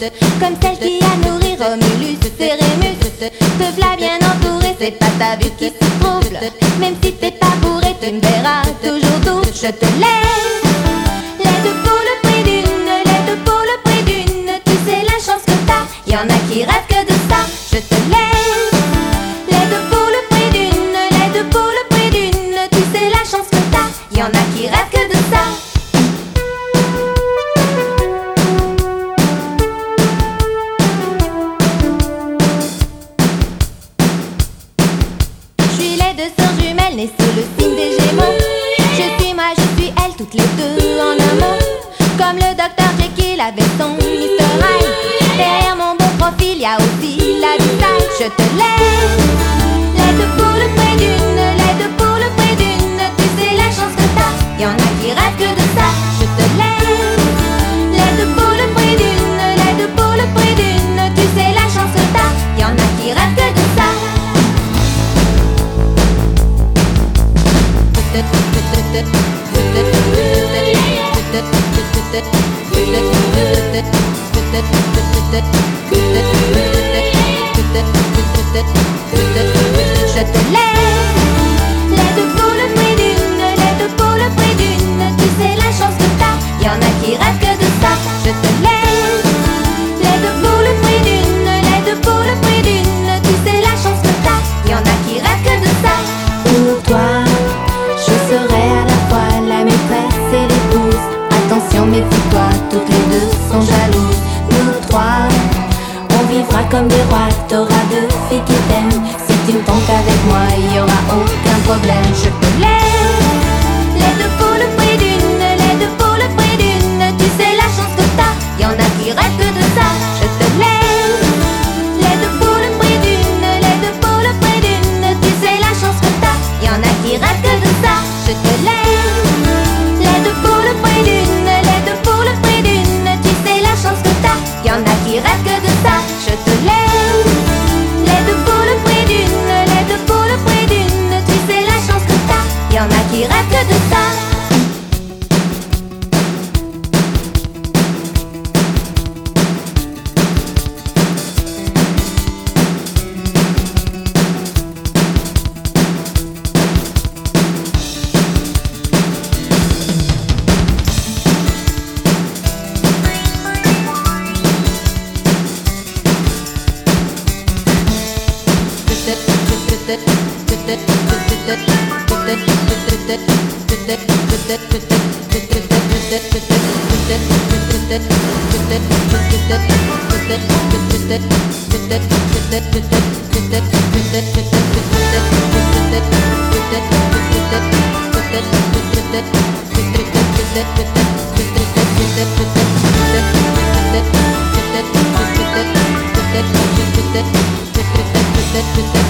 comme celle qui a nourri Romulus et Rémus. Te v'là bien entouré, c'est pas ta vue qui se trouble. Même si t'es pas bourré, tu me verras toujours douce. Je te laisse les deux pour le prix d'une, les deux pour le prix d'une. Tu sais la chance que t'as, y'en a qui rêvent que de ça. Je te laisse les deux pour le prix d'une, les deux pour le prix d'une. Tu sais la chance que t'as, y'en a qui rêvent que de ça. Née sous le signe des Gémeaux. Je suis moi, je suis elle, toutes les deux en un mot. Comme le docteur Jekyll avait son Mr. Hyde. Derrière mon beau profil, y a aussi la Style. Je te laisse les deux pour le prix d'une, les deux pour le prix d'une. Tu sais la chance que t'as, y'en a qui rêvent que de ça. Je te laisse les deux pour le prix d'une, les deux pour le prix d'une. Tu sais la chance que t'as, y'en a qui rêvent que de ça. Je te laisse les deux pour le prix d'une, les deux pour le prix d'une. Tu sais la chance que t'as, y'en a qui rêvent que de ça. Je te laisse les deux pour le prix d'une, les deux pour le prix d'une. Tu sais la chance que t'as, y'en a qui rêvent que de ça. Pour toi, je serai à la fois la maîtresse et l'épouse. Attention, méfie-toi, toutes les deux sont jalouses. Nous trois, on vivra comme des rois. T'auras deux filles qui t'aiment. Si tu me trompes avec moi, y aura aucun problème. Je te laisse les deux pour le prix d'une, les deux pour le prix d'une. Tu sais la chance que t'as, y'en a qui rêvent que de ça. Je te laisse les deux pour le prix d'une, les deux pour le prix d'une. Tu sais la chance que t'as, y'en a qui rêvent que de ça. Je te laisse les deux pour le prix d'une, les deux pour le prix d'une. Tu sais la chance que t'as, y'en a qui rêvent que de ça. Je te laisse les deux pour le prix d'une, les deux pour le prix d'une. Tu sais la chance que t'as, y'en a qui rêvent que de ça. Peut-être